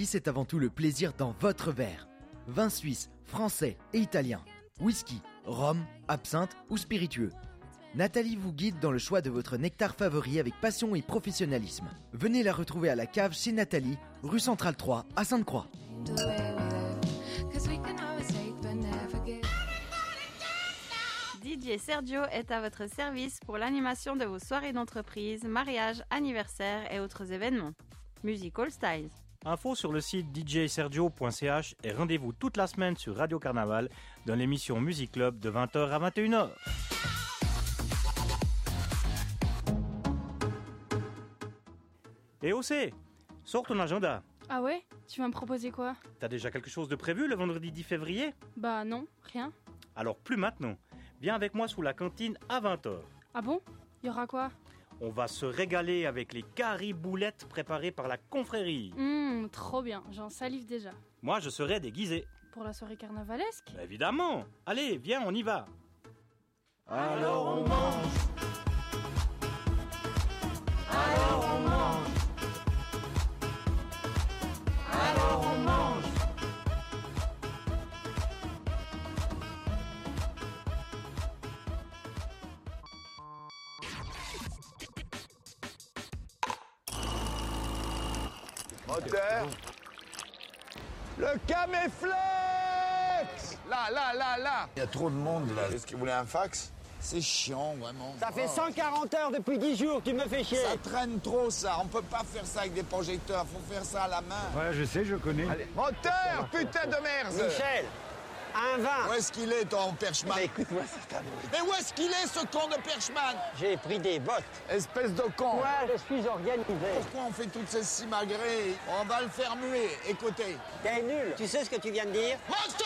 Nathalie, c'est avant tout le plaisir dans votre verre. Vin suisse, français et italien, whisky, rhum, absinthe ou spiritueux. Nathalie vous guide dans le choix de votre nectar favori avec passion et professionnalisme. Venez la retrouver à la cave chez Nathalie, rue Centrale 3 à Sainte-Croix. DJ Sergio est à votre service pour l'animation de vos soirées d'entreprise, mariages, anniversaires et autres événements. Musical Styles. Info sur le site djsergio.ch et rendez-vous toute la semaine sur Radio Carnaval dans l'émission Music Club de 20h à 21h. Et OC, sors ton agenda. Ah ouais? Tu vas me proposer quoi? T'as déjà quelque chose de prévu le vendredi 10 février? Bah non, rien. Alors plus maintenant. Viens avec moi sous la cantine à 20h. Ah bon? Y aura quoi? On va se régaler avec les cariboulettes préparées par la confrérie. Trop bien, j'en salive déjà. Moi, je serai déguisé. Pour la soirée carnavalesque? Évidemment. Allez, viens, on y va. Alors on mange. Alors on mange. Alors on mange. Moteur. Le Caméflex. Là. Il y a trop de monde là. Est-ce qu'il voulait un fax? C'est chiant, vraiment. Ça fait 140 heures depuis 10 jours, tu me fais chier. Ça traîne trop, ça. On peut pas faire ça avec des projecteurs. Faut faire ça à la main. Ouais, je sais, je connais. Allez. Moteur, putain de merde. Michel, un vin. Où est-ce qu'il est, ton Perchman? Mais écoute-moi, c'est ta bruit. Mais où est-ce qu'il est, ce con de Perchman? J'ai pris des bottes. Espèce de con. Moi, je suis organisé. Pourquoi on fait toutes ces simagrées? On va le faire muer. Écoutez. T'es nul. Tu sais ce que tu viens de dire? Moteur!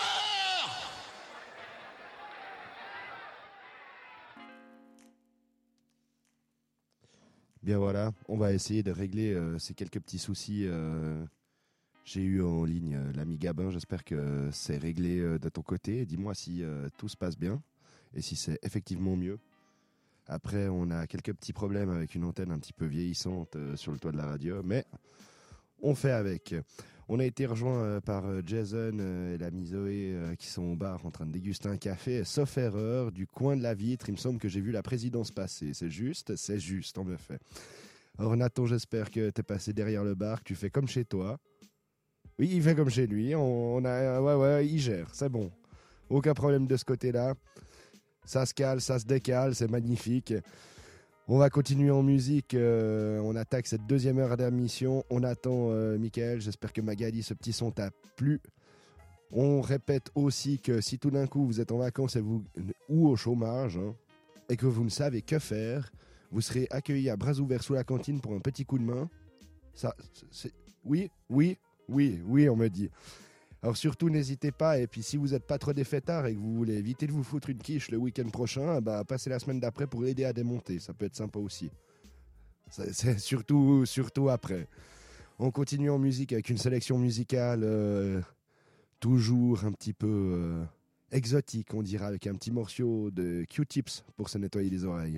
Bien voilà, on va essayer de régler ces quelques petits soucis. J'ai eu en ligne l'ami Gabin, j'espère que c'est réglé de ton côté. Dis-moi si tout se passe bien et si c'est effectivement mieux. Après, on a quelques petits problèmes avec une antenne un petit peu vieillissante sur le toit de la radio, mais on fait avec. On a été rejoint par Jason et l'ami Zoé qui sont au bar en train de déguster un café. Sauf erreur, du coin de la vitre, il me semble que j'ai vu la présidence passer. C'est juste, en effet. Alors Nathan, j'espère que t'es passé derrière le bar, que tu fais comme chez toi. Oui, il fait comme chez lui. Ouais, il gère, c'est bon. Aucun problème de ce côté-là. Ça se cale, ça se décale, c'est magnifique. On va continuer en musique, on attaque cette deuxième heure d'émission, on attend Mickaël, j'espère que Magali, ce petit son t'a plu. On répète aussi que si tout d'un coup vous êtes en vacances ou au chômage, et que vous ne savez que faire, vous serez accueillis à bras ouverts sous la cantine pour un petit coup de main. Ça, c'est... Oui, on me dit. Alors surtout, n'hésitez pas, et puis si vous n'êtes pas trop des fêtards et que vous voulez éviter de vous foutre une quiche le week-end prochain, passez la semaine d'après pour aider à démonter, ça peut être sympa aussi. C'est surtout après. On continue en musique avec une sélection musicale toujours un petit peu exotique, on dira, avec un petit morceau de Q-Tips pour se nettoyer les oreilles.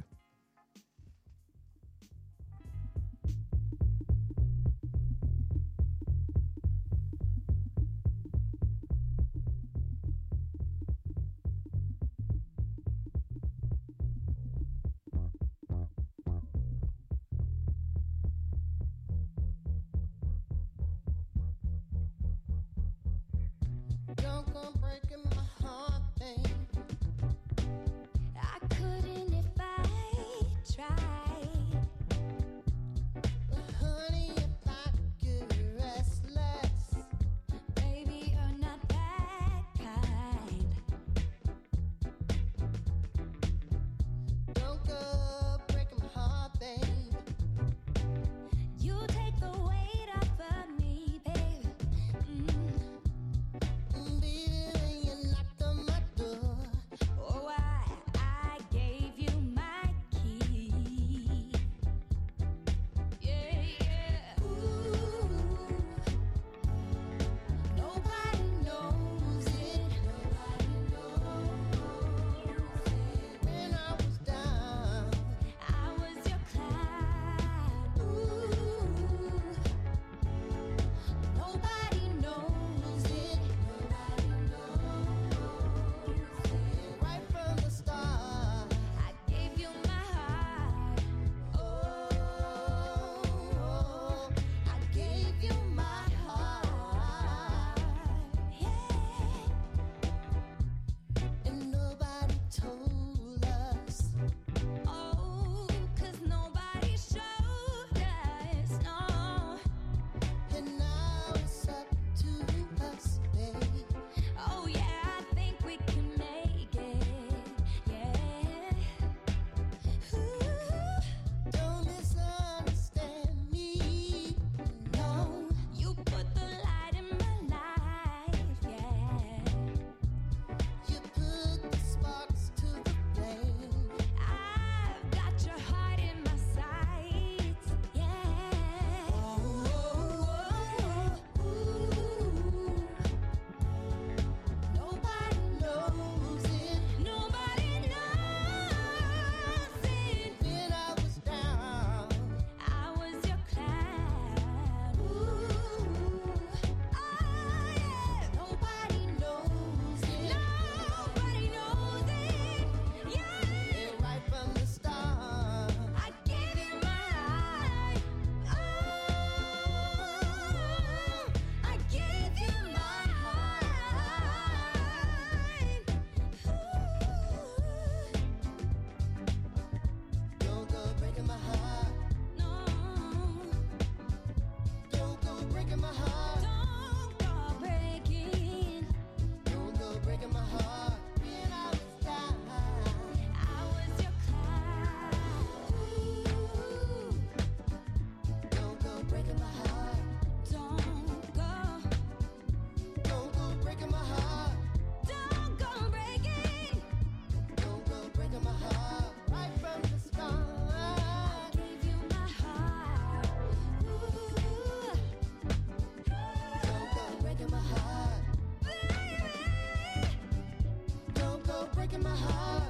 breaking my heart.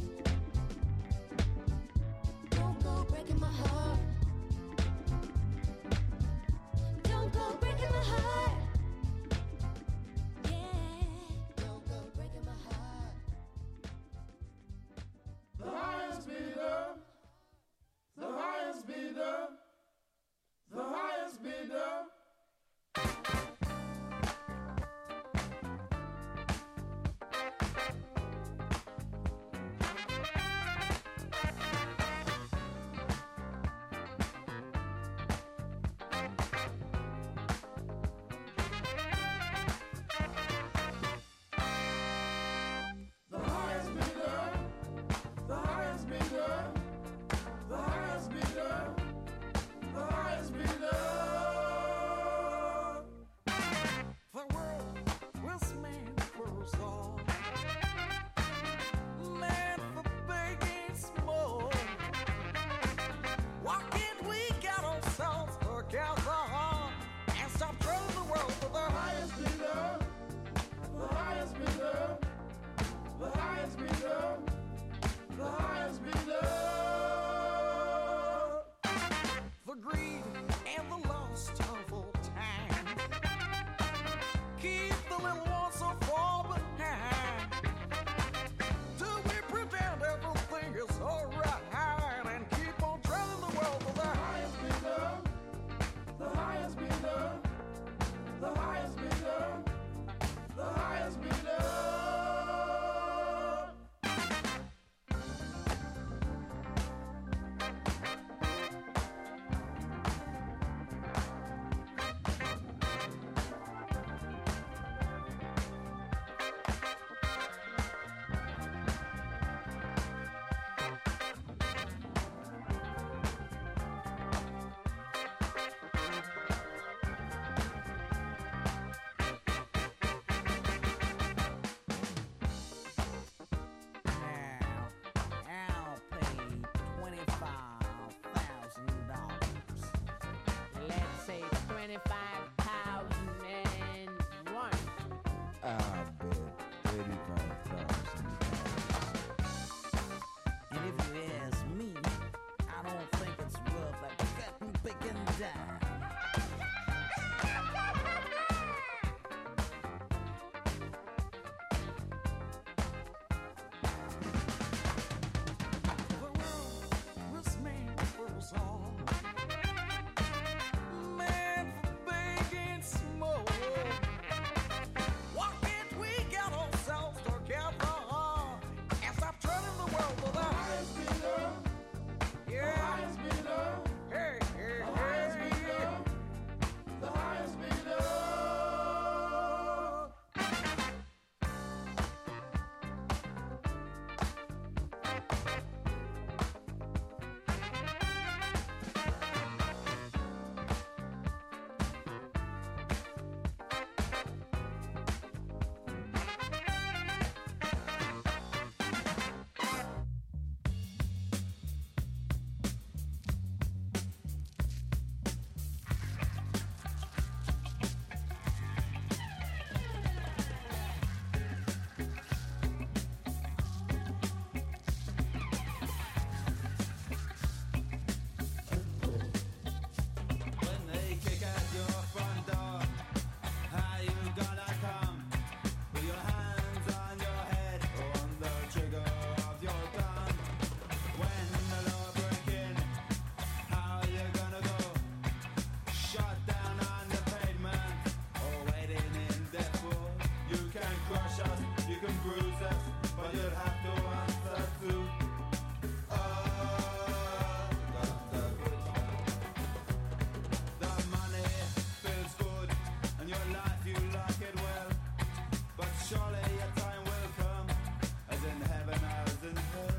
Don't go breaking my heart. Don't go breaking my heart. Yeah, don't go breaking my heart. The highest bidder, the highest bidder, the highest bidder. The highest bidder, the highest bidder, the highest bidder, the highest bidder. The world was made for us all, made for big and small. Why can't we get ourselves together and stop trading the world for the highest bidder? The highest bidder, the highest bidder, the highest bidder. The greed and the lust of all time keep the little ones so far behind. Do we pretend everything is alright and keep on trading the world for the highest bidder? The highest bidder, the highest bidder, the highest bidder. I'll pay $25,000. Let's say 25,001. I bet $35,000. And if you ask me, I don't think it's worth a cutting, picking dime. The world was made for us all, made for big and small. Why can't we get ourselves together and stop trading the world for the highest bidder? Yeah. The highest bidder, Hey, hey, the highest hey. bidder, the highest bidder. When they kick at your front door, how you gonna come? With your hands on your head, on the trigger of your gun. When the law break in, how you gonna go? Shot down on the pavement, or waiting in depot. You can crush us, you can bruise us, but you'll have to answer to. The money feels good, and your life you like it well. But surely your time will come, as in heaven as in hell.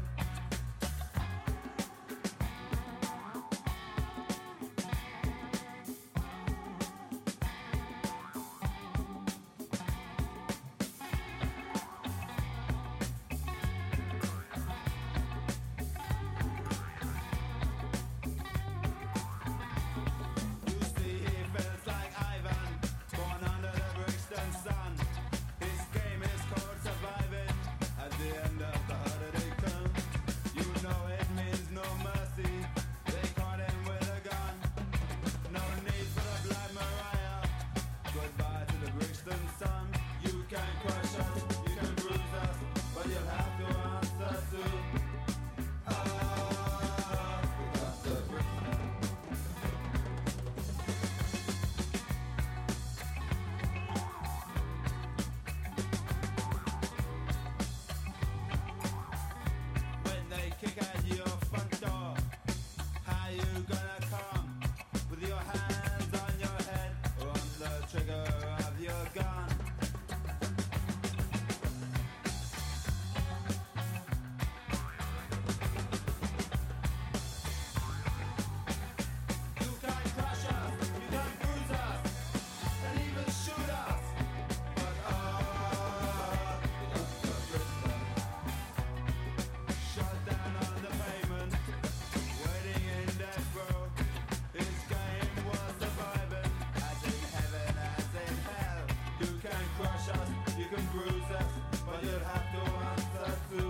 can bruise us, but you'll have to answer to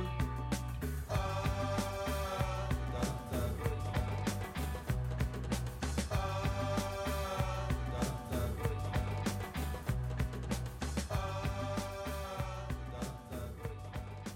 Dr. Goodman. Dr. Goodman. Dr. Goodman.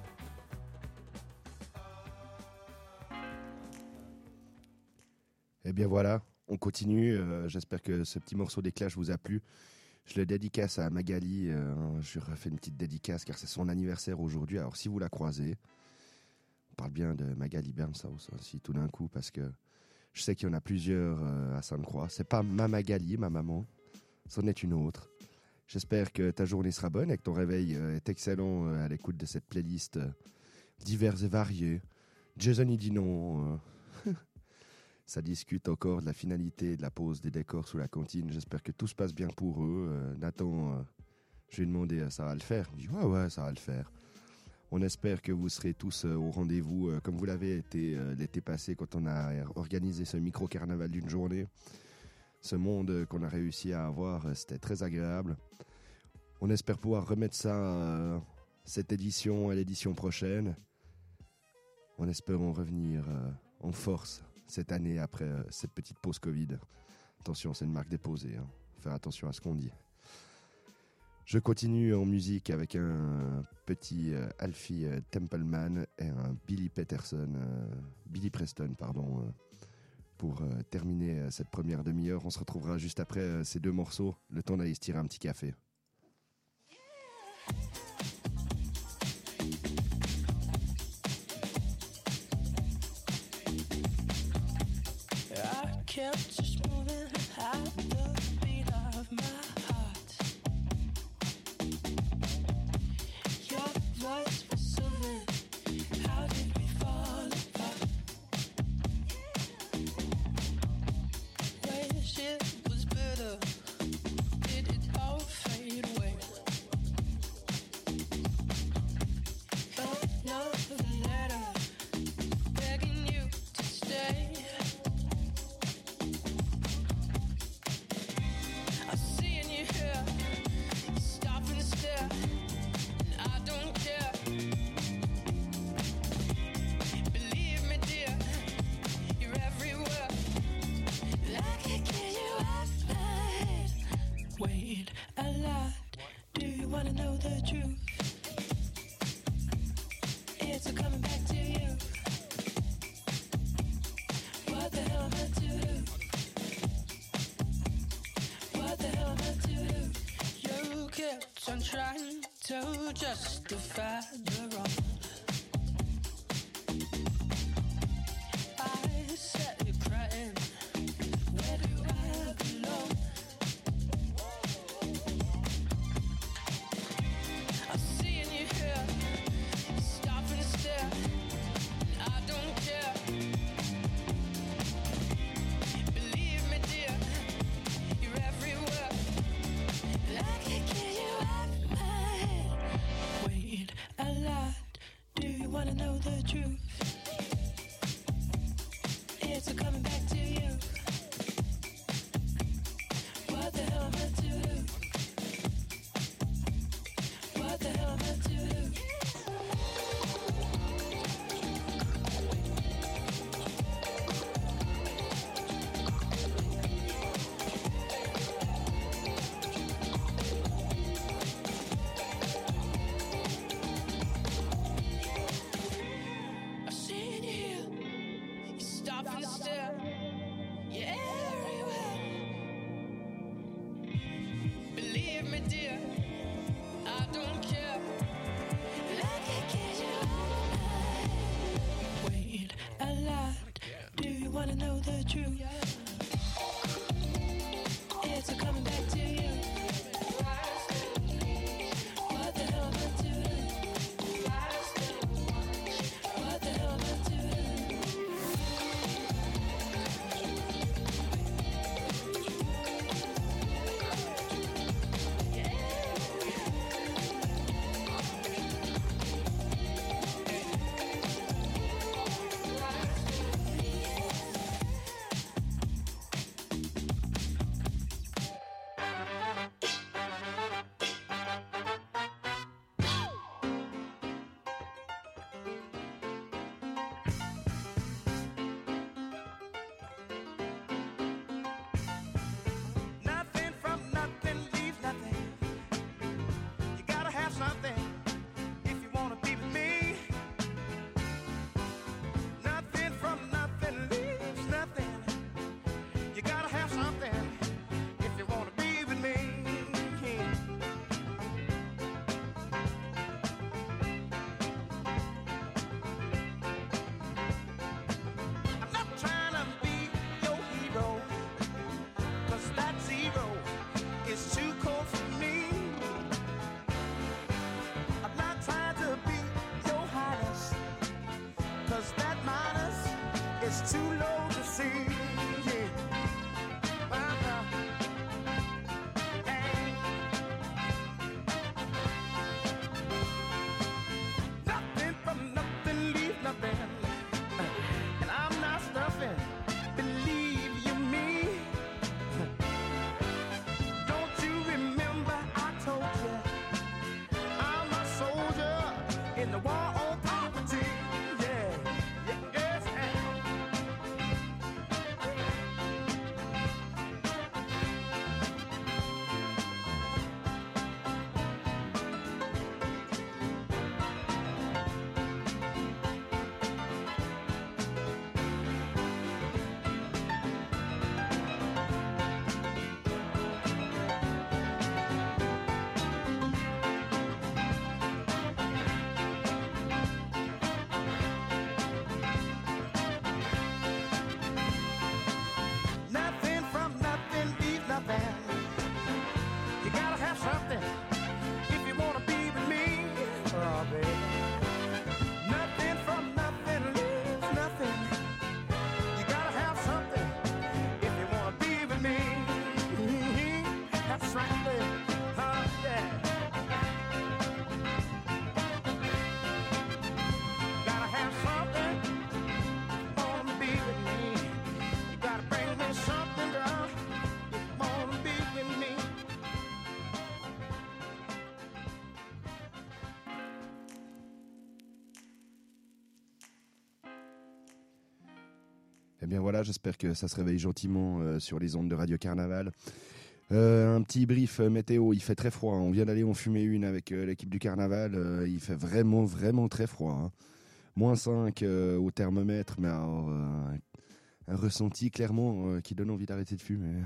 Eh bien voilà, on continue. J'espère que ce petit morceau des Clash vous a plu. Je le dédicace à Magali. Je lui refais une petite dédicace car c'est son anniversaire aujourd'hui. Alors si vous la croisez, on parle bien de Magali Bernsaus aussi tout d'un coup parce que je sais qu'il y en a plusieurs à Sainte-Croix. C'est pas ma Magali, ma maman. C'en est une autre. J'espère que ta journée sera bonne et que ton réveil est excellent à l'écoute de cette playlist diverses et variée. Jason il dit non. Ça discute encore de la finalité de la pose des décors sous la cantine. J'espère que tout se passe bien pour eux. Nathan, je lui ai demandé, ça va le faire? Il dit, ouais, ça va le faire. On espère que vous serez tous au rendez-vous, comme vous l'avez été l'été passé quand on a organisé ce micro-carnaval d'une journée. Ce monde qu'on a réussi à avoir, c'était très agréable. On espère pouvoir remettre ça, cette édition, à l'édition prochaine. En espérant revenir en force cette année après cette petite pause Covid. Attention, c'est une marque déposée. Hein. Faire attention à ce qu'on dit. Je continue en musique avec un petit Alfie Templeman et un Billy Preston, pour terminer cette première demi-heure. On se retrouvera juste après ces deux morceaux. Le temps d'aller se tirer un petit café. I kept just moving at the beat of my heart. Your voice was soothing. How did we fall apart? Wish it was better. Did it all fade away? Another letter begging you to stay. I'm seeing you here, stop and stare, and I don't care. Believe me, dear, you're everywhere. I can get you off night. Wait a lot, do you wanna know the truth? It's coming back to you. What the hell am I to do? What the hell am I to do? You kept on trying to justify the wrong. I said you're crying. Where do I belong? I'm seeing you here, stop and stare. I don't care. Believe me, dear, you're everywhere. I can get you off my head. Wait a lot. Do you wanna know the truth? It's coming back to you. What the hell am I to do? What the hell am I to do? I've seen you here. You stop and stare. You're everywhere. Believe me, dear, I don't care. I can get you off. Wait a lot. Do you wanna know the truth? It's coming back to you. What the hell am I to do? What the hell am I to do? Yeah. Eh bien voilà, j'espère que ça se réveille gentiment sur les ondes de Radio Carnaval. Un petit brief météo, il fait très froid. On vient d'aller en fumer une avec l'équipe du Carnaval. Il fait vraiment, vraiment très froid. Hein. -5 au thermomètre, mais alors, un ressenti clairement qui donne envie d'arrêter de fumer.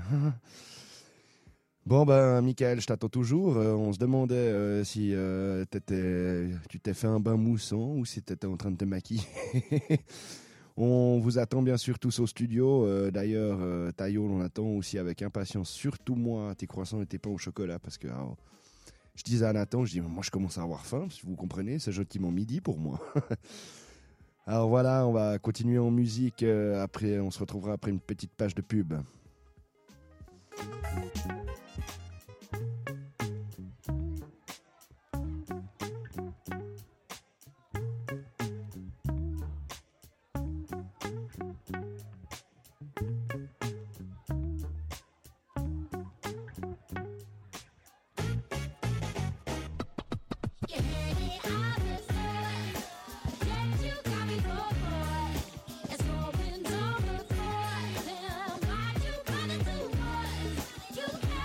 Bon ben Michael, je t'attends toujours. On se demandait si tu t'es fait un bain moussant ou si tu étais en train de te maquiller. On vous attend bien sûr tous au studio. D'ailleurs, Taillot, on attend aussi avec impatience. Surtout moi, tes croissants et tes pains au chocolat. Parce que alors, je disais à Nathan, moi je commence à avoir faim. Si vous comprenez, c'est gentiment midi pour moi. Alors voilà, on va continuer en musique. Après, on se retrouvera après une petite page de pub. You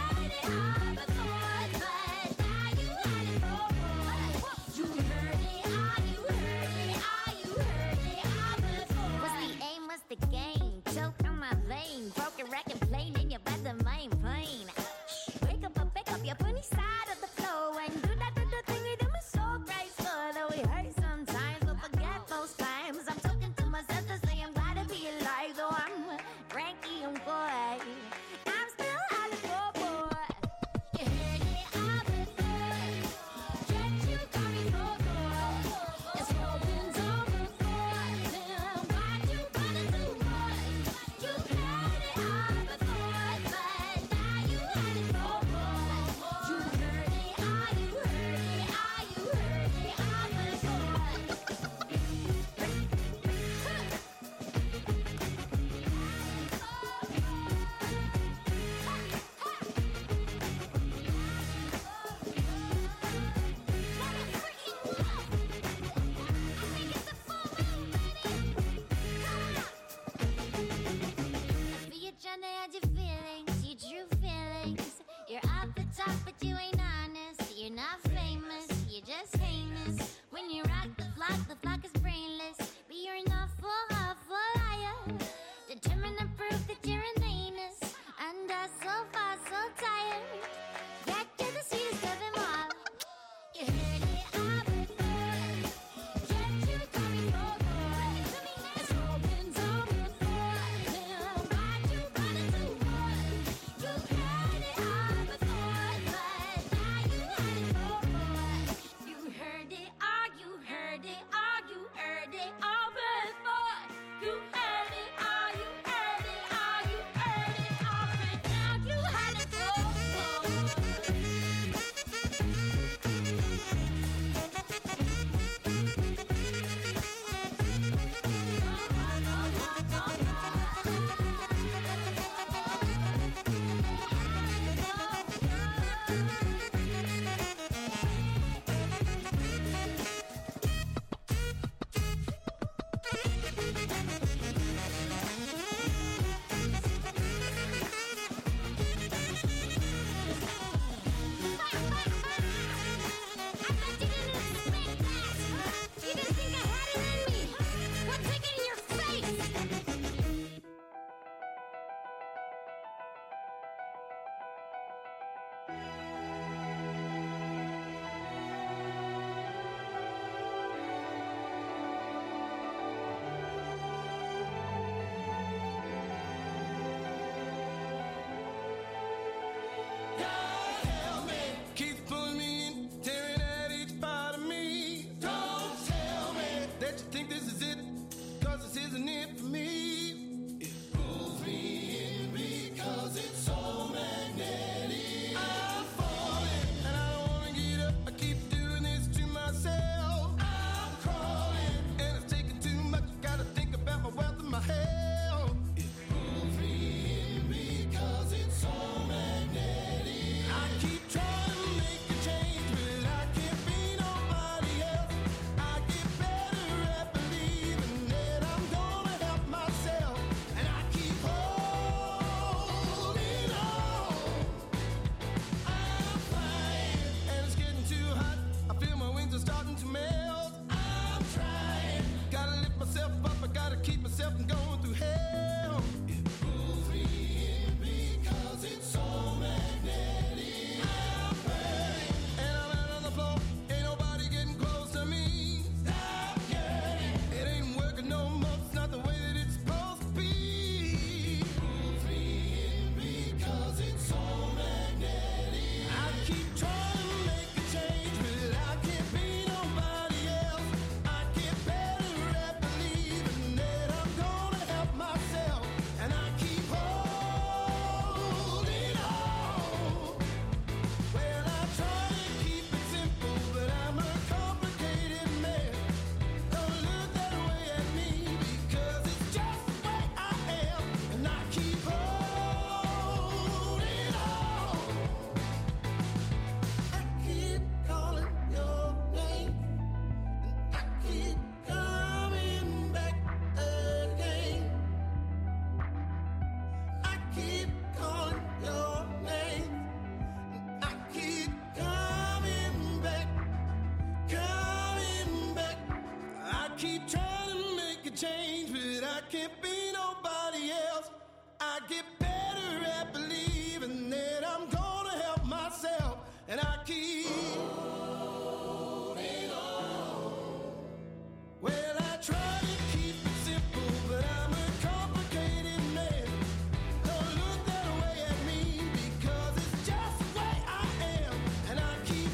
can't be nobody else. I get better at believing that I'm gonna help myself, and I keep holding on. Well, I try to keep it simple, but I'm a complicated man. Don't look that way at me, because it's just the way I am, and I keep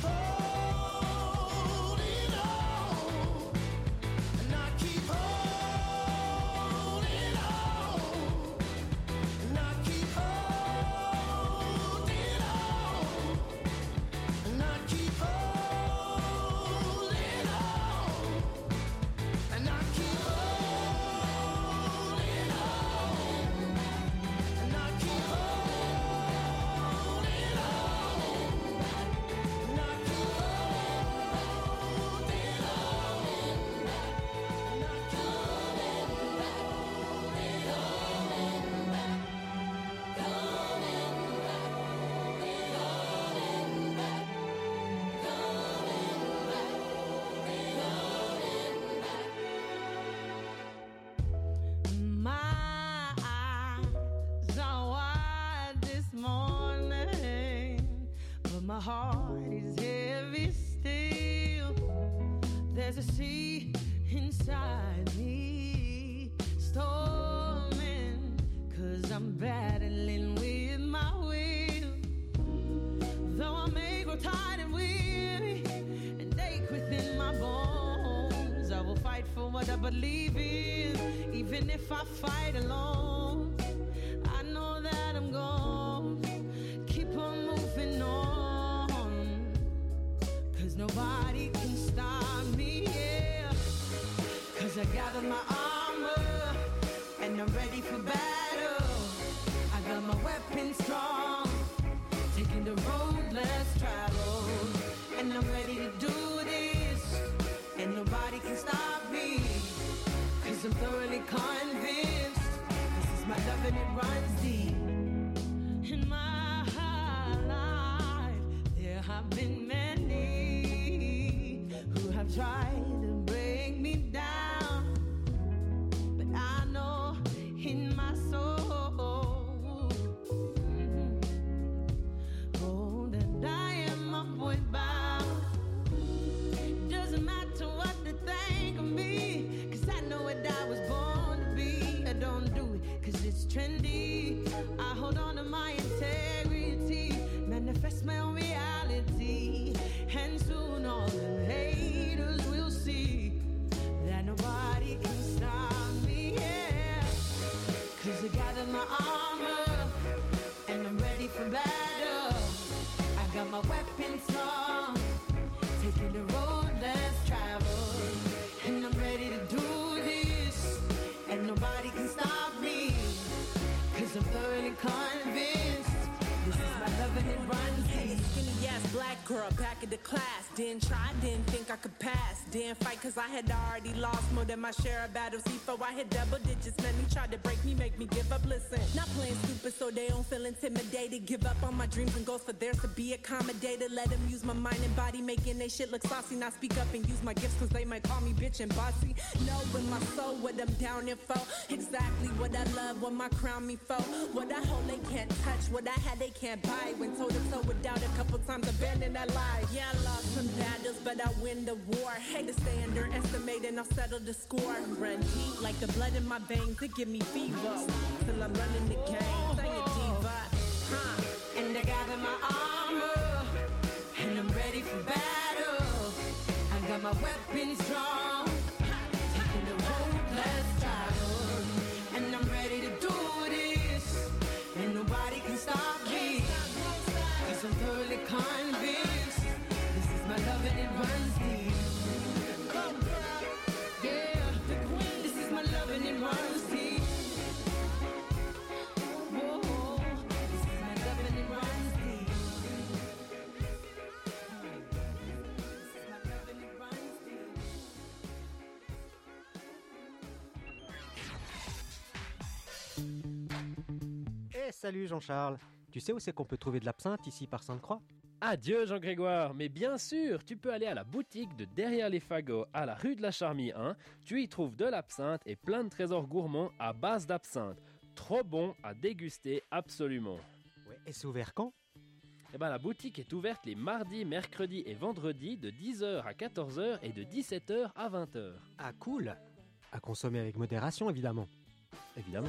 holding on, and I keep holding on, and I keep holding on, and I keep holding on, and I keep holding on, and I keep holding on, and I keep My eyes are wide this morning, but my heart is heavy still. There's a sea inside me, storming, 'cause I'm battling with my will. Though I may grow tired and weary and ache within my bones, I will fight for what I believe in, even if I fight alone. I know that I'm gonna keep on moving on, 'cause nobody can stop me, yeah. 'Cause I gathered my armor and I'm ready for battle. I got my weapons strong, taking the road less traveled, and I'm ready to do this, and nobody can stop me, 'cause I'm thoroughly convinced this is my love and it runs deep. In my life there have been many who have tried to break me down, but I know in my soul, oh, that I am upward bound. Doesn't matter what they think of me, 'cause I know what I was born to be. I don't do it 'cause it's trendy. I hold on to my integrity, manifest my own reality, and soon all the haters will see that nobody can stop me, yeah. 'Cause I gathered my armor and I'm ready for battle. I got my weapons strong, taking the road less traveled, and I'm ready to do this, and nobody can stop me, 'cause I'm thoroughly convinced this is my love and it runs deep. Skinny ass black girl back at the class. Didn't try, didn't think I could pass. Didn't fight 'cause I had already lost more than my share of battles. Before I hit double digits, man, he tried to break me, make me give up. Listen, not playing stupid so they don't feel intimidated. Give up on my dreams and goals for theirs to be accommodated. Let them use my mind and body, making they shit look saucy. Not speak up and use my gifts 'cause they might call me bitch and bossy. Know in my soul what I'm down in for. Exactly what I love, what my crown me for. What I hold they can't touch, what I had they can't buy. When toe to toe with doubt a couple times, abandoned that lie. Yeah, I lost some battles, but I win the war. Hate to stay underestimated, I'll settle the score. Run deep like the blood in my veins to give me fever. Till I'm running the game, sing a diva. And I gather my armor, and I'm ready for battle. I got my weapons strong, taking the road less traveled, and I'm ready to do this, and nobody can stop me, 'cause I'm thoroughly convinced this is my love and it runs deep. Yeah, this is my love and it runs deep. Whoa, this is my love and it runs deep. This is my love and it runs deep. Eh salut Jean-Charles, tu sais où c'est qu'on peut trouver de l'absinthe ici par Sainte-Croix? Adieu Jean-Grégoire, mais bien sûr, tu peux aller à la boutique de Derrière les Fagots à la rue de la Charmille 1. Tu y trouves de l'absinthe et plein de trésors gourmands à base d'absinthe. Trop bon à déguster absolument. Ouais, et c'est ouvert quand ? Eh ben, la boutique est ouverte les mardis, mercredis et vendredis de 10h à 14h et de 17h à 20h. Ah cool. À consommer avec modération évidemment. Évidemment.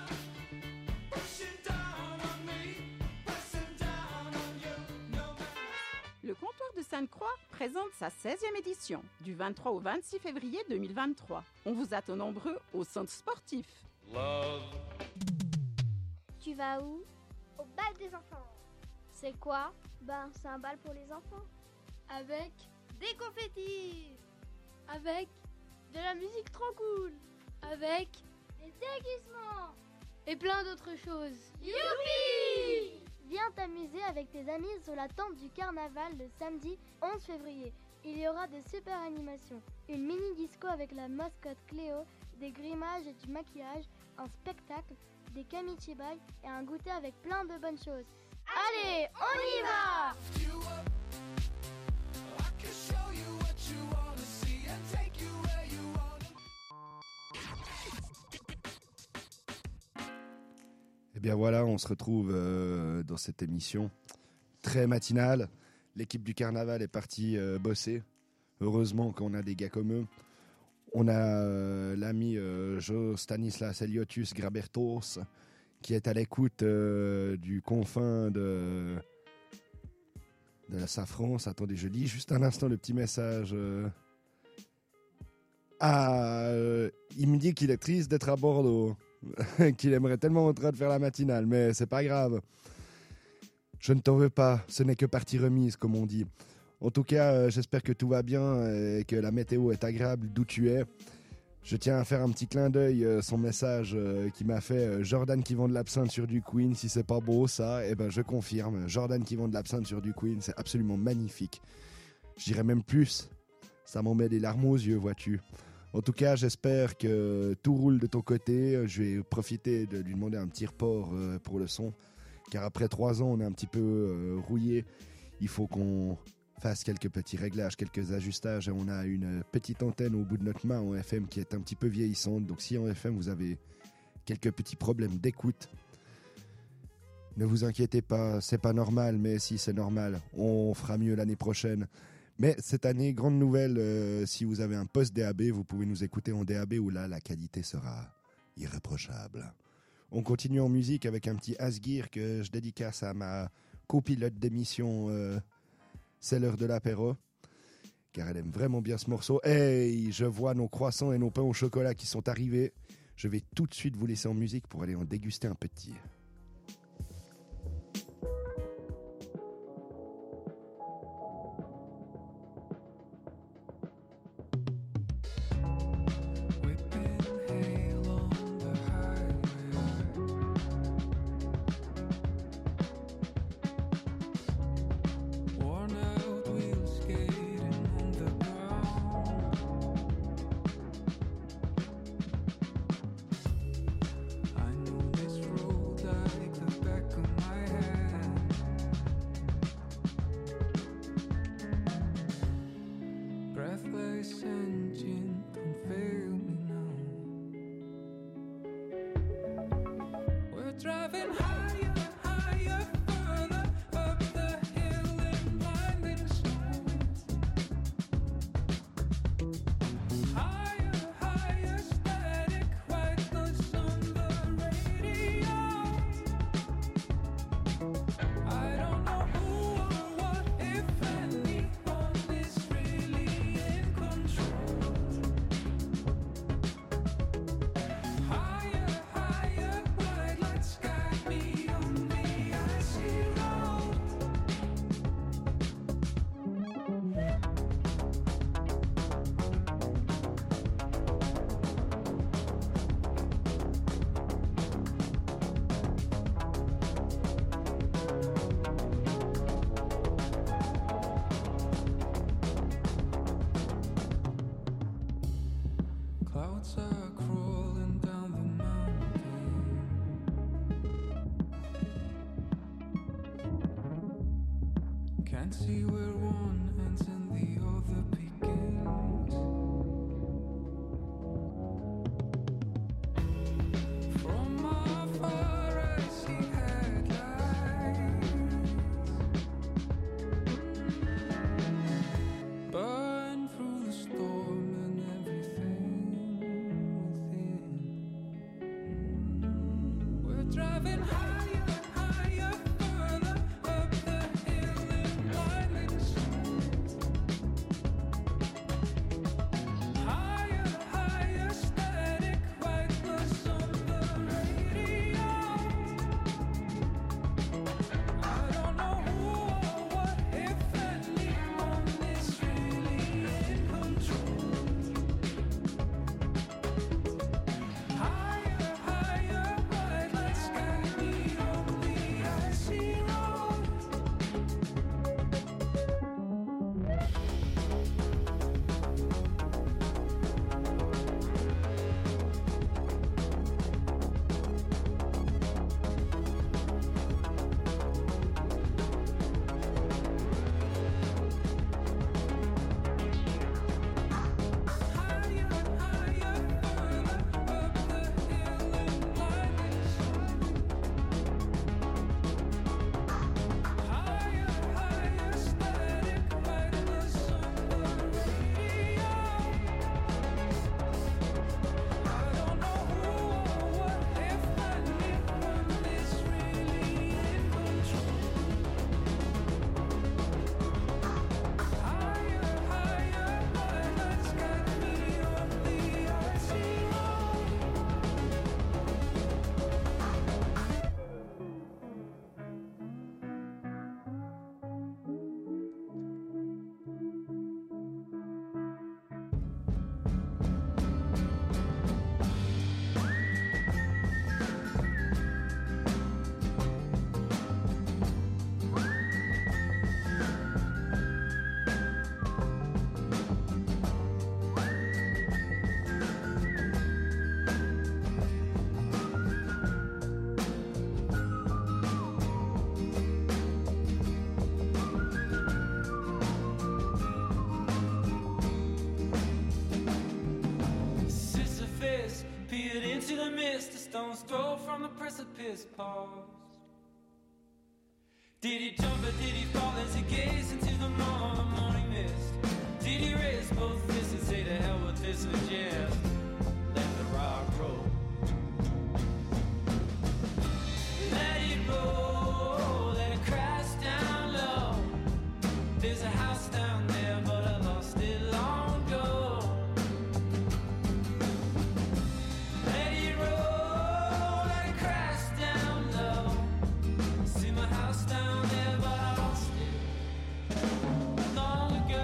Le comptoir de Sainte-Croix présente sa 16e édition, du 23 au 26 février 2023. On vous attend nombreux au centre sportif. Tu vas où? Au bal des enfants. C'est quoi? C'est un bal pour les enfants. Avec des confettis. Avec de la musique trop cool. Avec des déguisements. Et plein d'autres choses. Youpi! Viens t'amuser avec tes amis sur la tente du carnaval le samedi 11 février. Il y aura de super animations. Une mini-disco avec la mascotte Cléo, des grimages et du maquillage, un spectacle, des kamichibai et un goûter avec plein de bonnes choses. Allez, on y va! Eh bien voilà, on se retrouve dans cette émission très matinale. L'équipe du carnaval est partie bosser. Heureusement qu'on a des gars comme eux. On a l'ami Jo Stanislas Eliotus Grabertos qui est à l'écoute du confin de sa France. Attendez, je lis juste un instant le petit message. Il me dit qu'il est triste d'être à Bordeaux. Qu'il aimerait tellement rentrer de faire la matinale, mais c'est pas grave. Je ne t'en veux pas, ce n'est que partie remise, comme on dit. En tout cas, j'espère que tout va bien et que la météo est agréable d'où tu es. Je tiens à faire un petit clin d'œil, son message qui m'a fait Jordan qui vend de l'absinthe sur du Queen, si c'est pas beau ça, eh ben je confirme. Jordan qui vend de l'absinthe sur du Queen, c'est absolument magnifique. Je dirais même plus, ça m'en met des larmes aux yeux, vois-tu. En tout cas, j'espère que tout roule de ton côté. Je vais profiter de lui demander un petit report pour le son. Car après 3 ans, on est un petit peu rouillé. Il faut qu'on fasse quelques petits réglages, quelques ajustages. Et on a une petite antenne au bout de notre main en FM qui est un petit peu vieillissante. Donc si en FM, vous avez quelques petits problèmes d'écoute, ne vous inquiétez pas, c'est pas normal. Mais si c'est normal, on fera mieux l'année prochaine. Mais cette année, grande nouvelle, si vous avez un poste DAB, vous pouvez nous écouter en DAB où là, la qualité sera irréprochable. On continue en musique avec un petit Asgir que je dédicace à ma copilote d'émission C'est l'heure de l'apéro, car elle aime vraiment bien ce morceau. Hey, je vois nos croissants et nos pains au chocolat qui sont arrivés. Je vais tout de suite vous laisser en musique pour aller en déguster un petit. Control. and see where one ends and the other begins. From afar I see headlights burn through the storm and everything within. We're driving higher and higher, further up the hill in blinding sun. Higher, higher, static whiteness on the radio. I don't know who or what, if anyone is really in control. Higher, higher, bright lights guide me on the icy road. Higher and higher, further up the hill in blinding sun. Higher, higher, static whiteness on the radio. I don't know who or what, if anyone is really in control. Higher, higher, bright lights guide me on the icy road. Sisyphus peered into the mist, a stone's throw from the precipice paused. Did he jump or did he fall as he gazed into the morning mist? Did he raise both fists and say to hell with this and just let the rock roll? Let it roll, let it crash down low. There's a house down there, but I lost it long ago. Let it roll, let it crash down low. See my house down there, but I lost it long ago.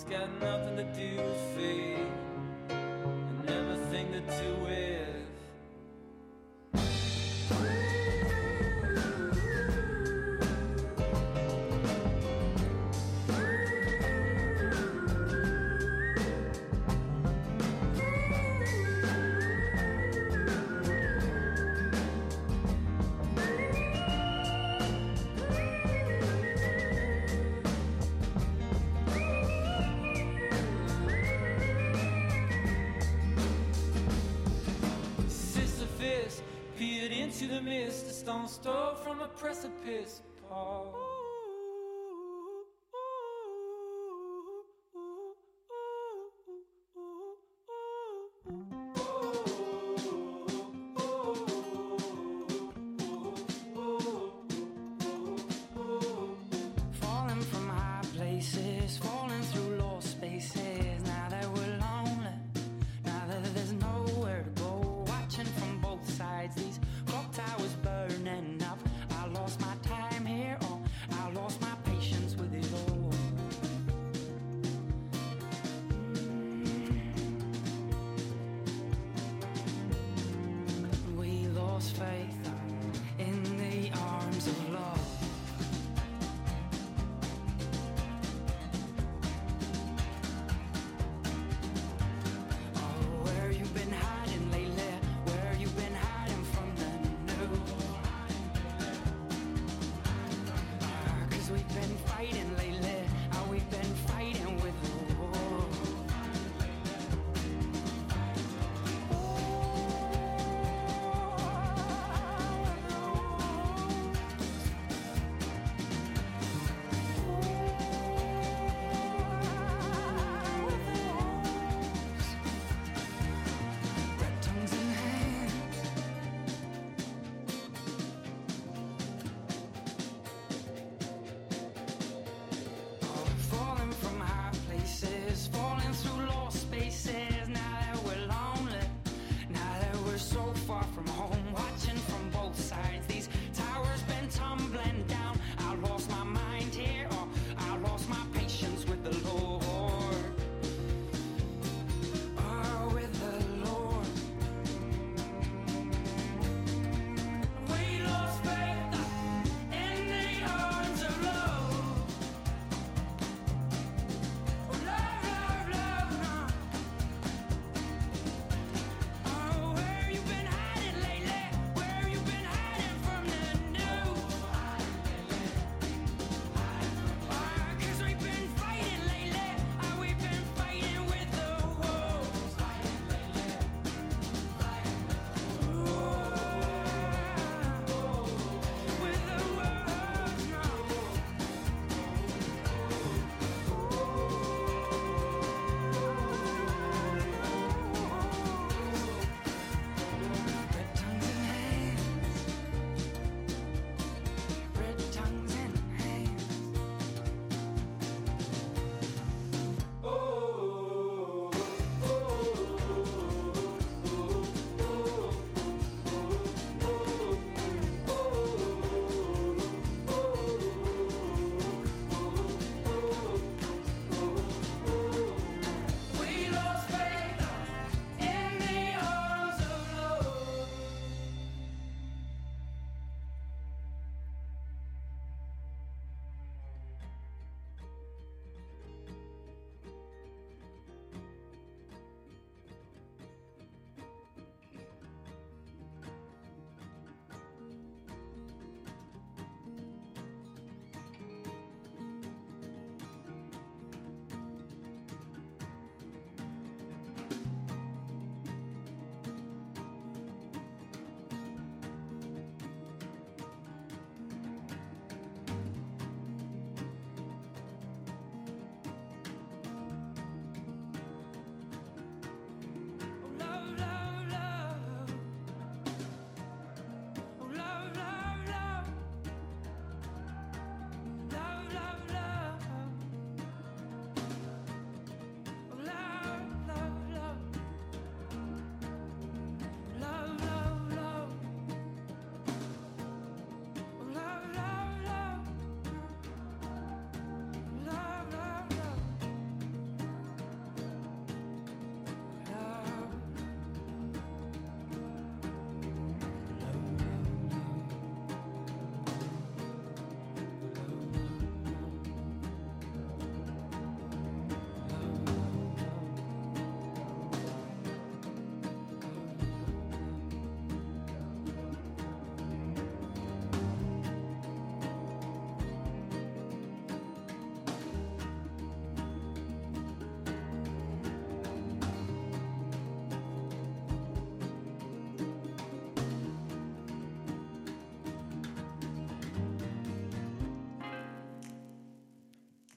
It's got nothing to do with fate and everything to do with. Sisyphus peered into the mist, a stone's throw from a precipice. Paul. Falling from high places, falling through lost spaces. Now that we're lonely, now that there's nowhere to go. Watching from both sides, these clock towers burning up. I lost my time here, oh,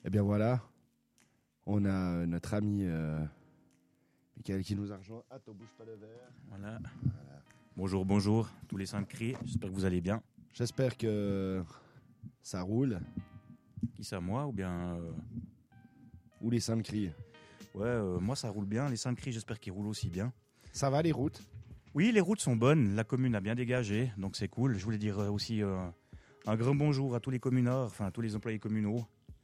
Eh bien voilà, on a notre ami Michael qui nous a rejoint. Attends, bouge pas le verre. Voilà. Bonjour, tous les Saintes-Cris. J'espère que vous allez bien. J'espère que ça roule. Qui ça, moi ou bien Ou les Saintes-Cris. Ouais, moi ça roule bien. Les Saintes-Cris, j'espère qu'ils roulent aussi bien. Ça va les routes? Oui, les routes sont bonnes. La commune a bien dégagé, donc c'est cool. Je voulais dire aussi un grand bonjour à tous les communards, enfin à tous les employés communaux,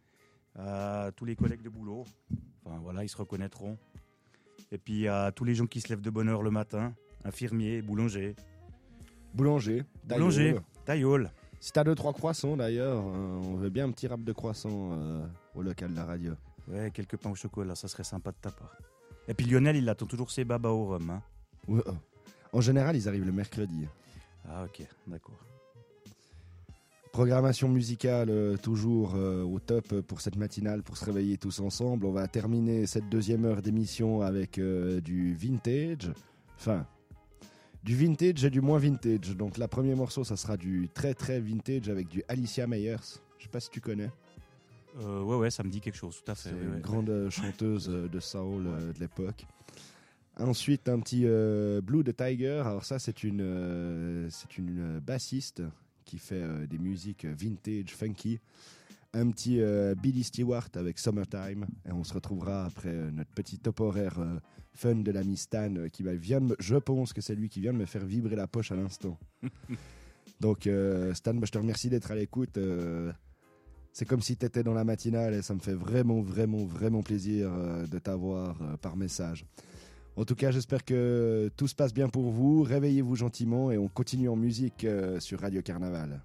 à tous les collègues de boulot. Enfin voilà, ils se reconnaîtront. Et puis à tous les gens qui se lèvent de bonne heure le matin, infirmiers, boulangers. Boulanger, tailleul. Si t'as 2-3 croissants d'ailleurs, on veut bien un petit rap de croissants au local de la radio. Ouais, quelques pains au chocolat, ça serait sympa de ta part. Et puis Lionel, il attend toujours ses babas au rhum. Hein. Ouais, en général, ils arrivent le mercredi. Ah ok, d'accord. Programmation musicale toujours au top pour cette matinale, pour se réveiller tous ensemble. On va terminer cette deuxième heure d'émission avec du vintage. Enfin, du vintage et du moins vintage. Donc, la première morceau, ça sera du très très vintage avec du Alicia Meyers. Je sais pas si tu connais. Ouais, ça me dit quelque chose, tout à fait. C'est ouais. une grande chanteuse de soul de l'époque. Ensuite, un petit Blue the Tiger. Alors ça, c'est une bassiste qui fait des musiques vintage, funky. Un petit Billy Stewart avec Summertime. Et on se retrouvera après notre petit top horaire fun de l'ami Stan qui je pense que c'est lui qui vient de me faire vibrer la poche à l'instant. Donc Stan, je te remercie d'être à l'écoute. C'est comme si tu étais dans la matinale et ça me fait vraiment plaisir de t'avoir par message. En tout cas, j'espère que tout se passe bien pour vous. Réveillez-vous gentiment et on continue en musique sur Radio Carnaval.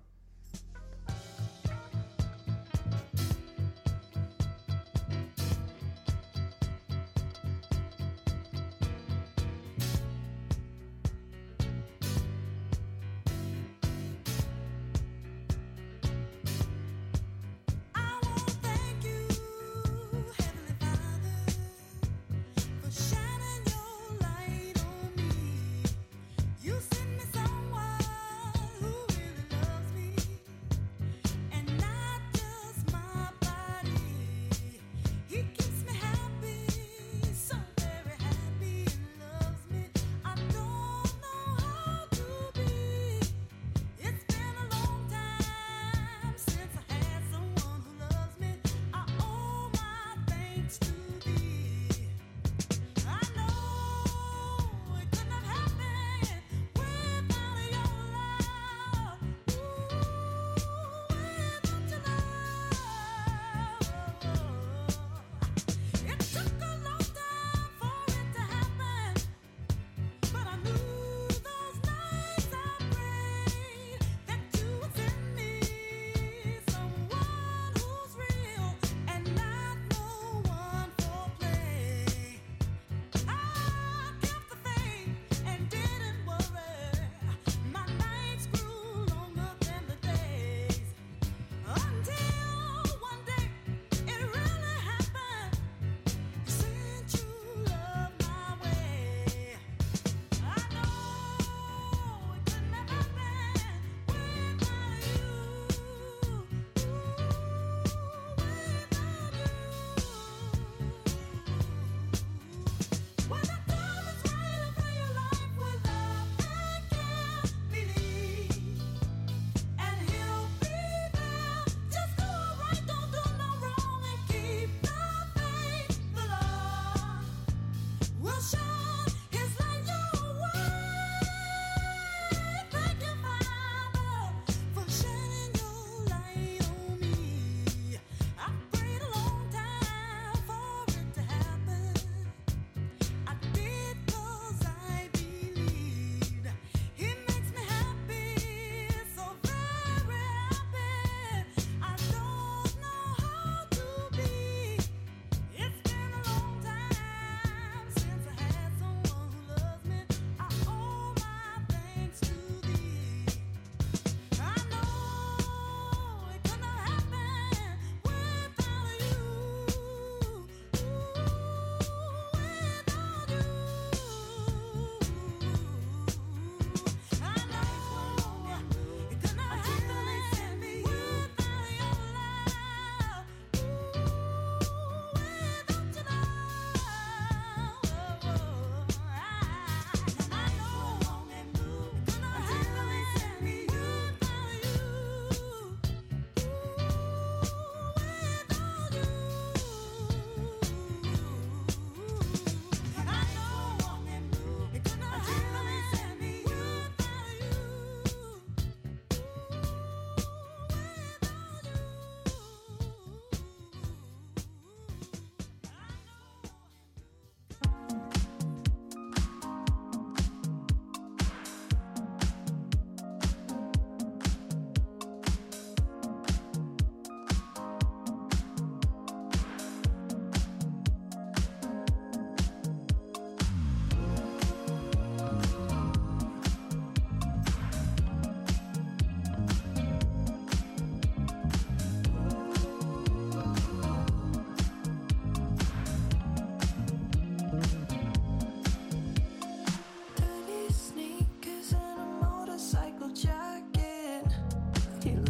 You send me someone who really loves me.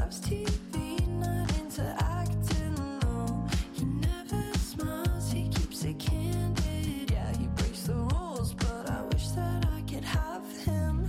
loves TV, not into acting, no. He never smiles, he keeps it candid. Yeah, he breaks the rules, but I wish that I could have him.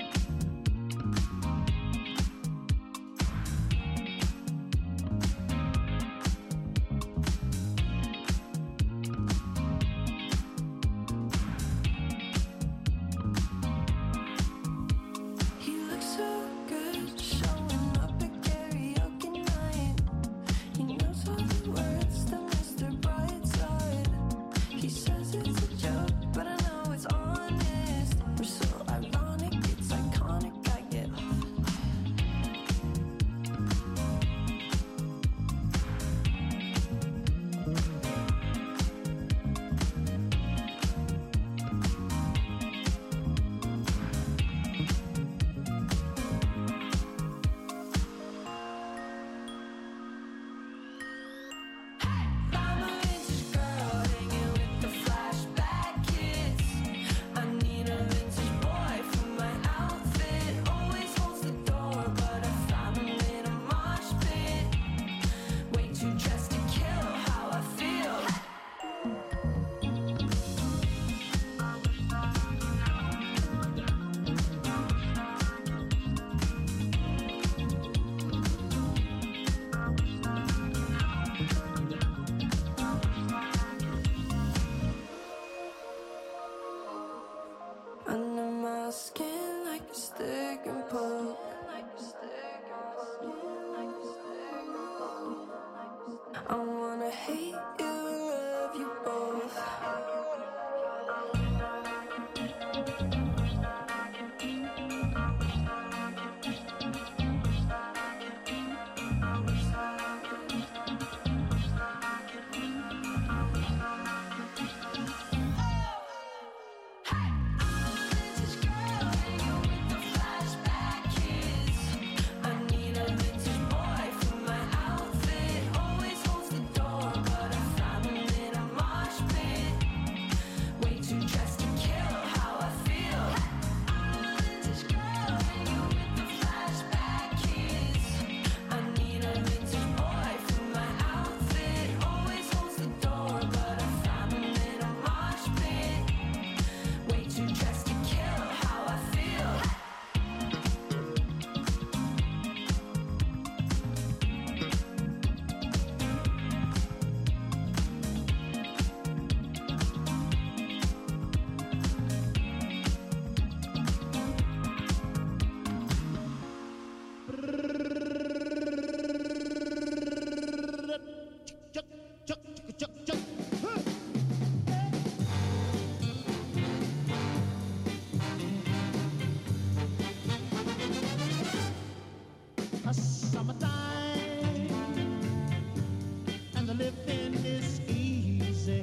He looks so good, showing up at karaoke night. He knows all the words to Mr. Brightside. He says it's a joke, but I know it's honest. We're so ironic, it's iconic. I get I'm a vintage girl hanging with the flashback kids. I need a vintage boy for my outfit. Always holds the door, but I found him in a mosh pit. Way too dressed to kill how I feel. Under my skin like a stick and poke. I wanna hate you and love you both. I need a vintage boy for my outfit. Always holds the door, but I found him in a mosh pit. Way too dressed to kill how I feel. I'm a vintage girl hanging with the flashback kids. I need a vintage boy for my outfit. Always holds the door, but I found him in a mosh pit. Way too dressed to kill how I feel. Summertime, and the living is easy.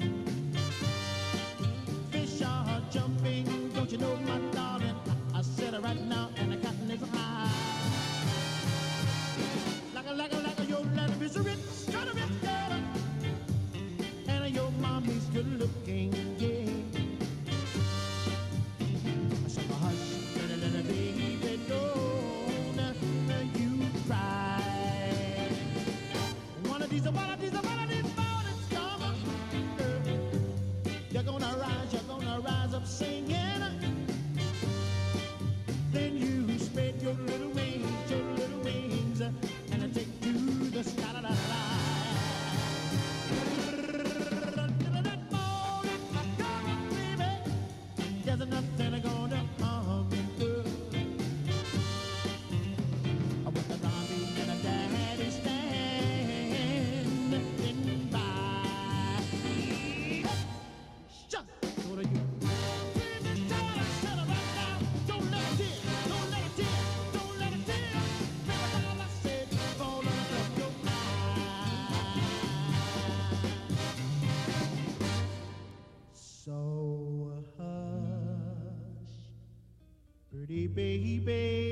Fish are jumping, don't you know, my darling? I said it right now, and the cotton is high. Like a, your letter is rich, kind of rich girl, and your mommy's good looking, yeah. So hush, little baby, don't you cry. One of these mornings come, you're gonna rise up singing. Then you spread your little wings, and take to the sky. La, la, la. That morning, come on, baby. There's nothing gonna harm you. With the mommy and a daddy standing by. Shut go to you. Don't let it tear, don't let it tear, don't let it tear. Baby, all I said is fall out of your mind. So hush, pretty baby.